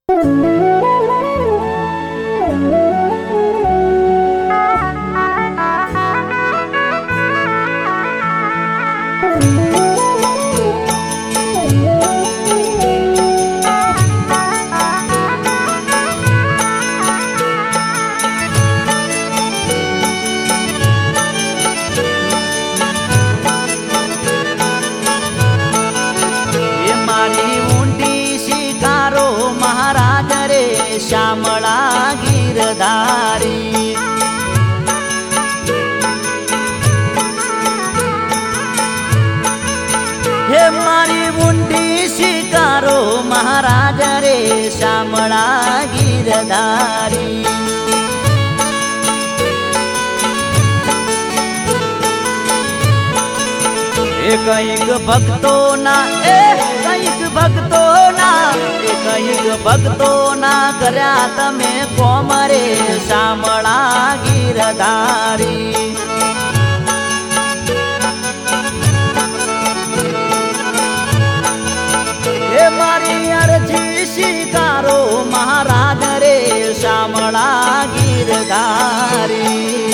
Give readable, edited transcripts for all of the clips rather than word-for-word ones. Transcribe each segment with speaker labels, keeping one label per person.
Speaker 1: श्यामळा गिरधारी हे मारी मुंडी शिकारो महाराज रे श्यामळा गिरधारी एक भक्तो ना एक भक्तो ना कर्या तमे कोमरे श्यामळा गिरधारी हे मारी अर्जी शिकारो महाराज रे श्यामळा गिरधारी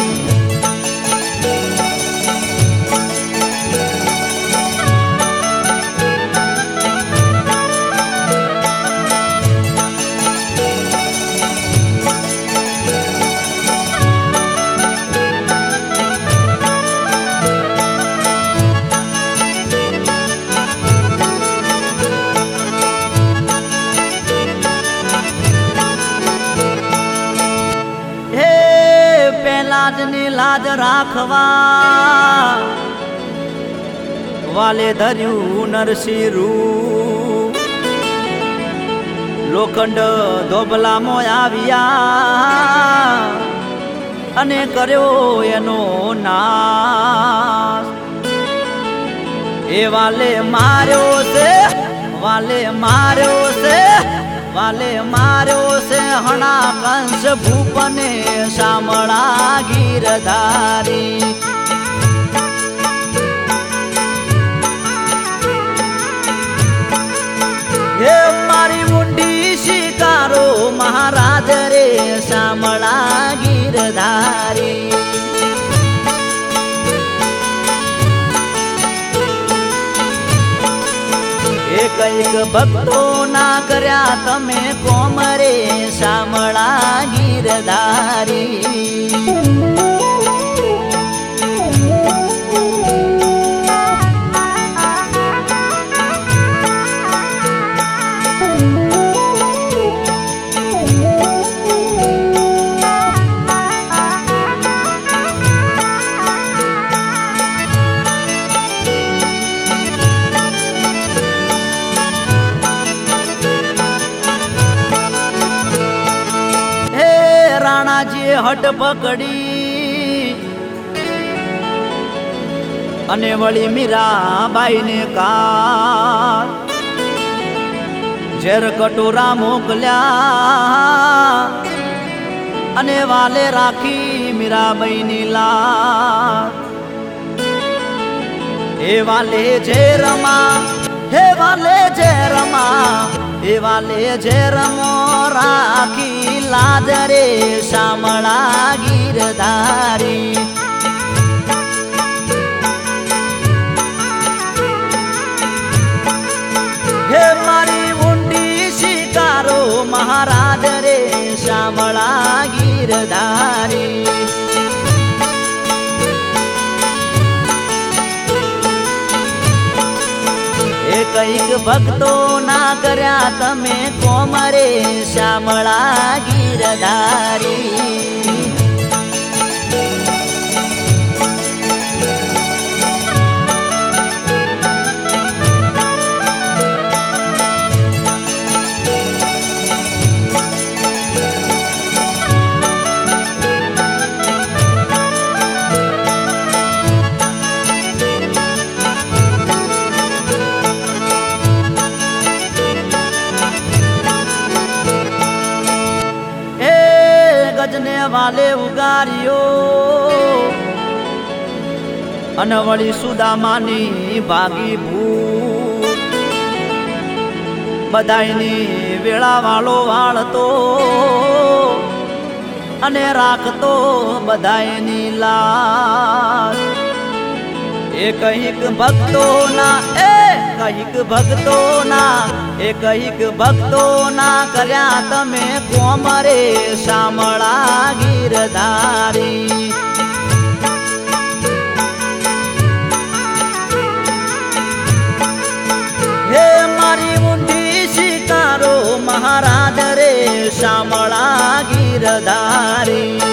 Speaker 1: लाजनी लाज राखवा वाले धर्यू नरसिंह लोखंड धोबला मोय आव्या अने कर्यो एनो नाश ए वाले मार्यो से हणा कंस भूपने श्यामळा गिरधारी हे मारी मुंडी शिकारो महाराज रे श्यामळा गिरधारी एक भक्तो ना कर्या तमे कोमरे श्यामळा गिरधारी राणाजी हट पकड़ी अने वળી मीराबाई ने का झेर कटोरा मोकल्या अने वाले राखी मीराबाई नी लाज हे वाले झेरमा हे वाले झेरमो राखी लाज रे श्यामळा गिरधारी हे मारी मुंडी शिकारो महाराज रे श्यामळा गिरधारी एक भक्तो ना कर्या तमे कोमरे श्यामळा गिरधारी गजने वाले उगारियो अनवળી सुदामानी भागी भूत બધાયની વેળા વાળો વાળતો અને રાખતો બધાયની લાજ એ કઈક ભક્તોના કઈક ભક્તોના કર્યા તમે કોમ રે શામળા ગીરધારી હે મારી ઊંડી શિકારો મહારાજ રે શામળા ગીરધારી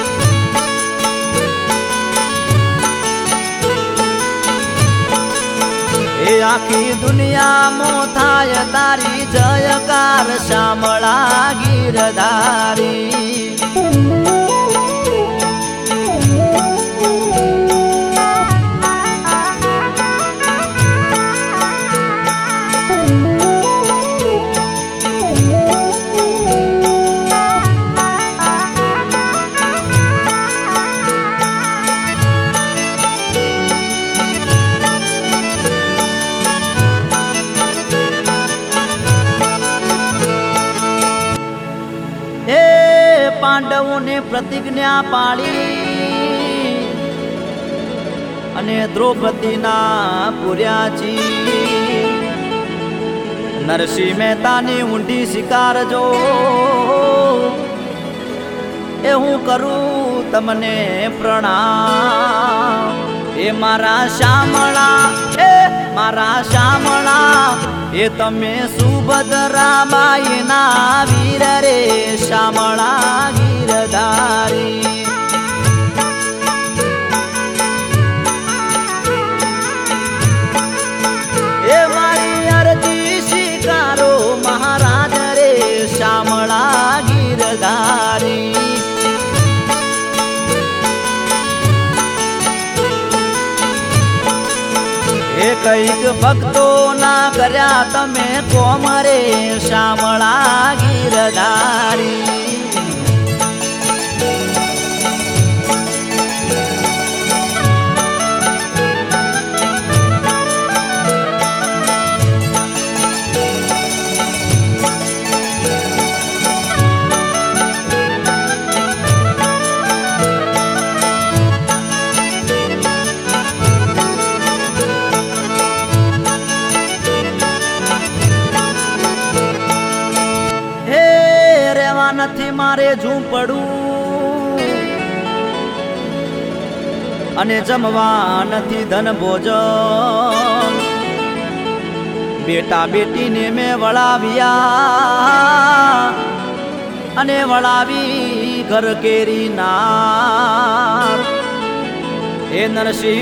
Speaker 1: એ આખી દુનિયામાં થાય તારી જયકાર શામળા ગીરધારી પાંડવોને પ્રતિજ્ઞા પાળી અને દ્રૌપદીના પૂર્યાજી નરસિંહ મહેતાની ઊંડી શિકાર જો એ હું કરું તમને પ્રણામ એ મારા શામળા એ તમે સુભદ્રાબાઈના વીર રે શામળા ગીરધારી એ મારી અરજી શિકારો મહારાજ રે શામળા ગીરધારી એ કઈક ભક્તોના કર્યા તમે કોમ રે શામળા ગીરધારી નથી મારે ઝૂંપડું અને જમવા નથી ધન ભોજન બેટા બેટીને મેં વળાવ્યા અને વળાવી ઘર કેરી નાર એ નરસિંહ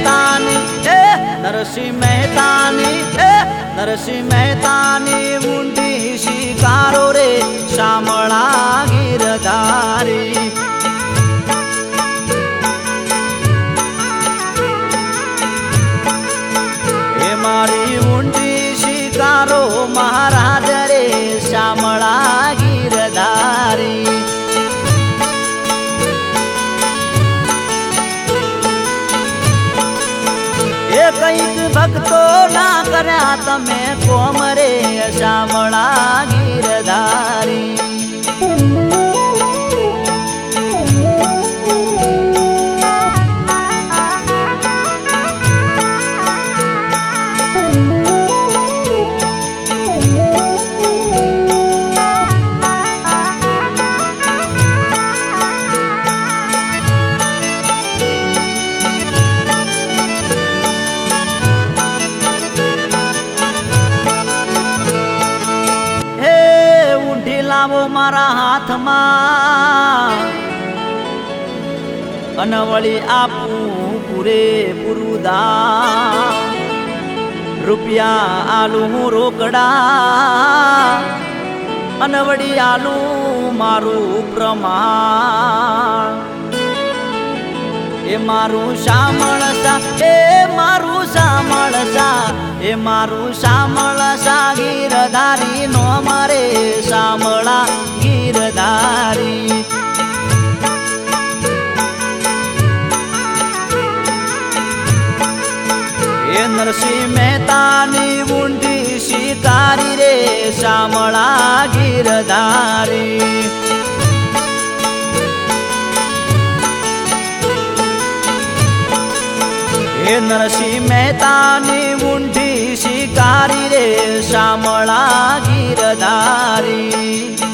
Speaker 1: મહેતાની ઊંડી શિકારો રે શામળા ગીરધારી એ મારી ઊંડી શિકારો મહારાજ રે શામળા ગીરધારી એ કઈક ભક્તો ના કર્યા તમે કોમ રે શામળા ગીરધારી મારા હાથમાં અનવળી આપું પૂરેપૂરું દાન રૂપિયા આલું હું રોકડા અનવળી આલું મારું પ્રમાણ એ મારું શામળસા ગીરધારી નો મારે શામળા ગીરધારી એ નરસિંહ મહેતાની ઊંડી શિકારી રે શામળા ગીરધારી. હે નરસિંહ મહેતાની ઊંડી શિકારી રે શામળા ગીરધારી.